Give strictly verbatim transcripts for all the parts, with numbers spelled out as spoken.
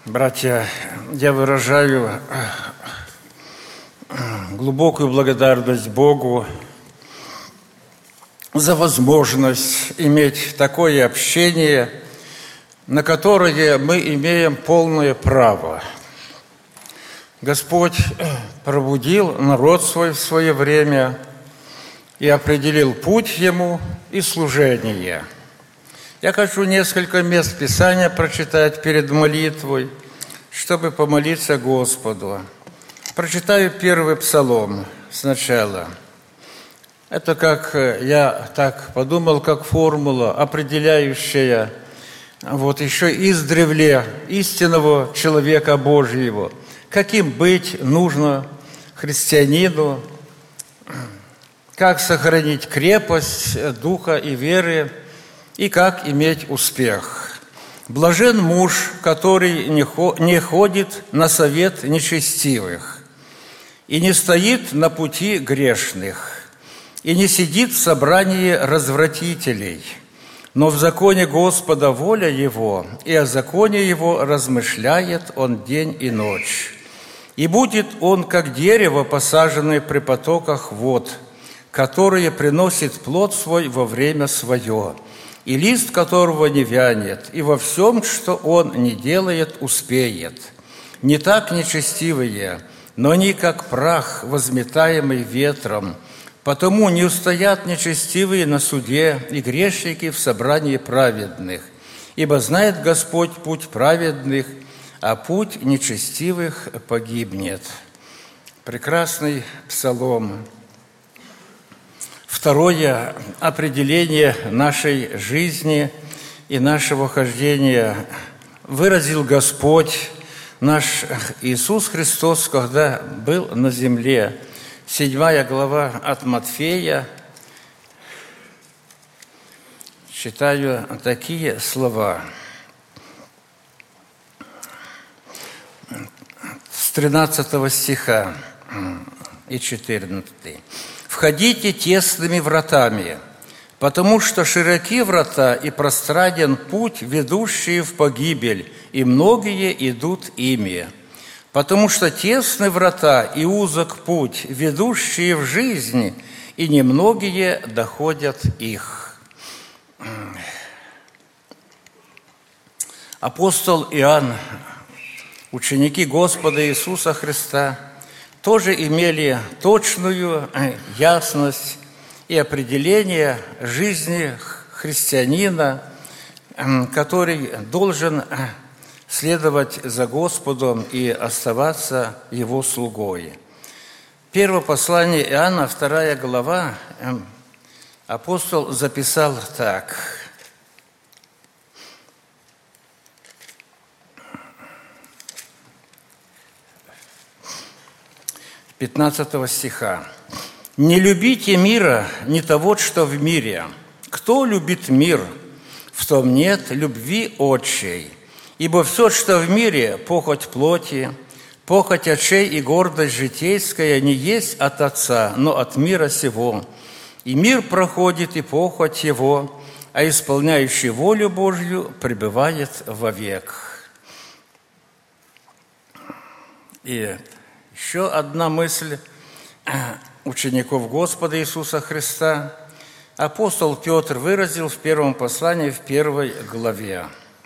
Братья, я выражаю глубокую благодарность Богу за возможность иметь такое общение, на которое мы имеем полное право. Господь пробудил народ свой в свое время и определил путь ему и служение. Я хочу несколько мест Писания прочитать перед молитвой, чтобы помолиться Господу. Прочитаю первый псалом сначала. Это как я так подумал, как формула, определяющая вот еще издревле истинного человека Божьего, каким быть нужно христианину, как сохранить крепость духа и веры, и как иметь успех. Блажен муж, который не ходит на совет нечестивых, и не стоит на пути грешных, и не сидит в собрании развратителей, но в законе Господа воля его, и о законе его размышляет он день и ночь. И будет он, как дерево, посаженное при потоках вод, которое приносит плод свой во время свое, и лист которого не вянет, и во всем, что он не делает, успеет. Не так нечестивые, но они, как прах, возметаемый ветром, потому не устоят нечестивые на суде и грешники в собрании праведных. Ибо знает Господь путь праведных, а путь нечестивых погибнет». Прекрасный псалом. Второе определение нашей жизни и нашего хождения выразил Господь наш Иисус Христос, когда был на земле. Седьмая глава от Матфея. Читаю такие слова. С тринадцатого стиха и четырнадцатый. «Входите тесными вратами, потому что широки врата и пространен путь, ведущий в погибель, и многие идут ими. Потому что тесны врата и узок путь, ведущие в жизнь, и немногие доходят их». Апостол Иоанн, ученики Господа Иисуса Христа, тоже имели точную ясность и определение жизни христианина, который должен следовать за Господом и оставаться Его слугой. Первое послание Иоанна, вторая глава, апостол записал так. пятнадцатого стиха. «Не любите мира, не того, что в мире. Кто любит мир, в том нет любви отчей. Ибо все, что в мире, похоть плоти, похоть очей и гордость житейская, не есть от Отца, но от мира сего. И мир проходит, и похоть его, а исполняющий волю Божью пребывает вовек». И еще одна мысль учеников Господа Иисуса Христа апостол Петр выразил в первом послании, в первой главе,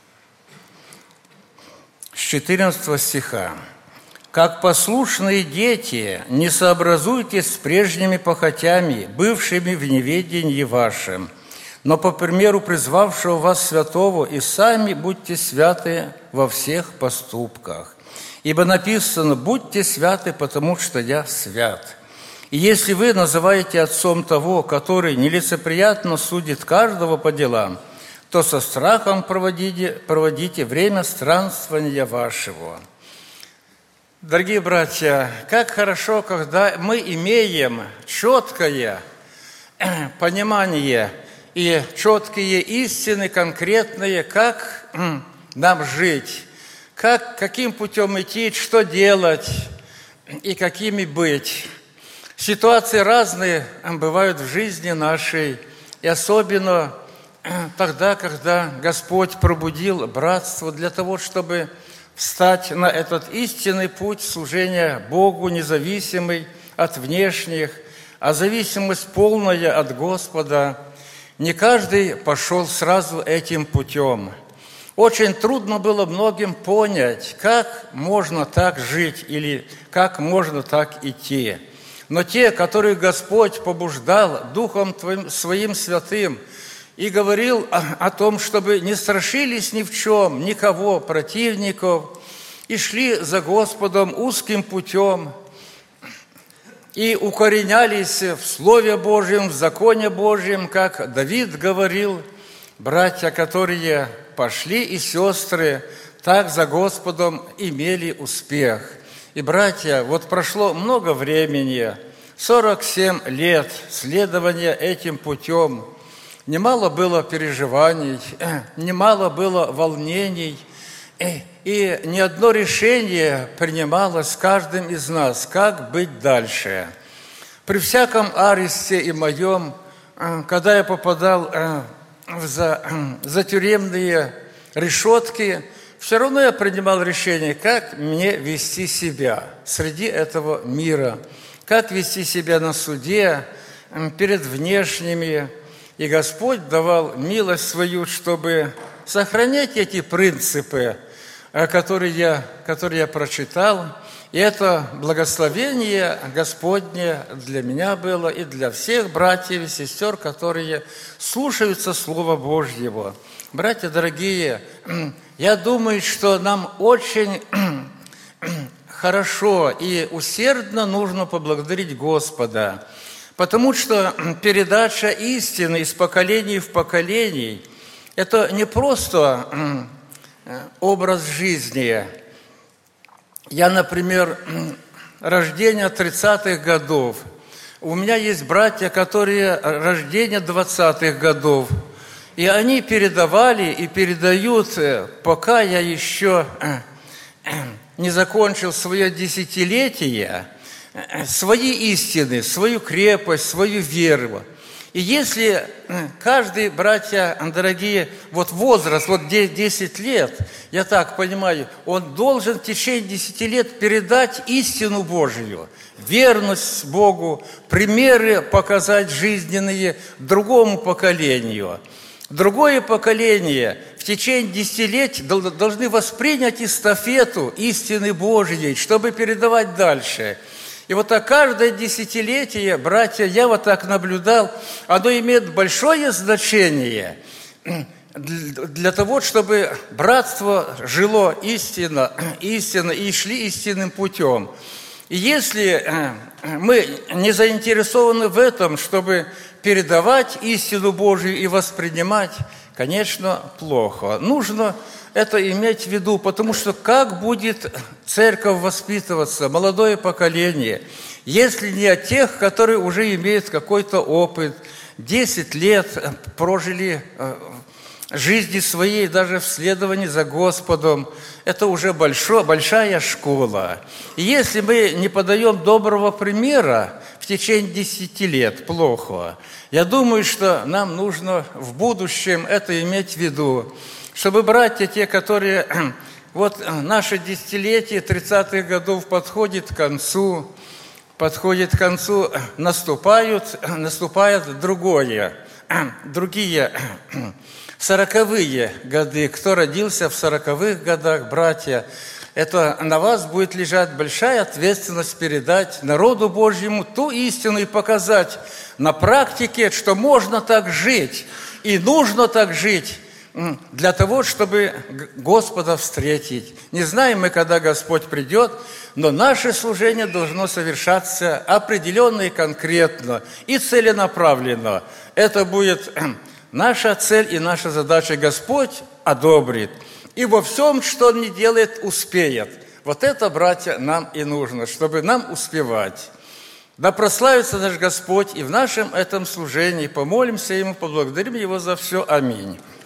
с четырнадцатого стиха. «Как послушные дети, не сообразуйтесь с прежними похотями, бывшими в неведении вашем, но по примеру призвавшего вас святого, и сами будьте святы во всех поступках. Ибо написано: «Будьте святы, потому что я свят». И если вы называете отцом того, который нелицеприятно судит каждого по делам, то со страхом проводите, проводите время странствования вашего». Дорогие братья, как хорошо, когда мы имеем четкое понимание и четкие истины, конкретные, как нам жить, как, каким путем идти, что делать и какими быть. Ситуации разные бывают в жизни нашей, и особенно тогда, когда Господь пробудил братство для того, чтобы встать на этот истинный путь служения Богу, независимый от внешних, а зависимость полная от Господа, не каждый пошел сразу этим путем. Очень трудно было многим понять, как можно так жить или как можно так идти. Но те, которых Господь побуждал Духом Твоим, Своим Святым и говорил о, о том, чтобы не страшились ни в чем, никого, противников, и шли за Господом узким путем, и укоренялись в Слове Божьем, в законе Божьем, как Давид говорил, братья, которые пошли, и сестры, так за Господом имели успех. И, братья, вот прошло много времени, сорок семь лет следования этим путем. Немало было переживаний, немало было волнений, и ни одно решение принималось каждым из нас, как быть дальше. При всяком аресте и моем, когда я попадал в за, за тюремные решетки, все равно я принимал решение, как мне вести себя среди этого мира, как вести себя на суде, перед внешними. И Господь давал милость свою, чтобы сохранять эти принципы, которые я, которые я прочитал. И это благословение Господне для меня было и для всех братьев и сестер, которые слушаются Слова Божьего. Братья дорогие, я думаю, что нам очень хорошо и усердно нужно поблагодарить Господа, потому что передача истины из поколения в поколение – это не просто образ жизни. Я, например, рождение тридцатых годов. У меня есть братья, которые рождение двадцатых годов. И они передавали и передают, пока я еще не закончил свое десятилетие, свои истины, свою крепость, свою веру. И если каждый, братья дорогие, вот возраст, вот десять лет, я так понимаю, он должен в течение десяти лет передать истину Божию, верность Богу, примеры показать жизненные другому поколению. Другое поколение в течение десятилетий должны воспринять эстафету истины Божьей, чтобы передавать дальше. И вот так каждое десятилетие, братья, я вот так наблюдал, оно имеет большое значение для того, чтобы братство жило истинно, истинно и шли истинным путем. И если мы не заинтересованы в этом, чтобы передавать истину Божию и воспринимать, конечно, плохо. Нужно это иметь в виду, потому что как будет церковь воспитываться, молодое поколение, если не от тех, которые уже имеют какой-то опыт, десять лет прожили жизни своей даже в следовании за Господом, это уже большой, большая школа. И если мы не подаем доброго примера в течение десяти лет, плохо. Я думаю, что нам нужно в будущем это иметь в виду, чтобы братья те, которые, вот наше десятилетие тридцатых годов подходит к концу, подходит к концу, наступают, наступает другое, другие сороковые годы. Кто родился в сороковых годах, братья, это на вас будет лежать большая ответственность передать народу Божьему ту истину и показать на практике, что можно так жить и нужно так жить, для того, чтобы Господа встретить. Не знаем мы, когда Господь придет, но наше служение должно совершаться определенно и конкретно, и целенаправленно. Это будет наша цель и наша задача. Господь одобрит. И во всем, что Он не делает, успеет. Вот это, братья, нам и нужно, чтобы нам успевать. Да прославится наш Господь и в нашем этом служении. Помолимся Ему, поблагодарим Его за все. Аминь.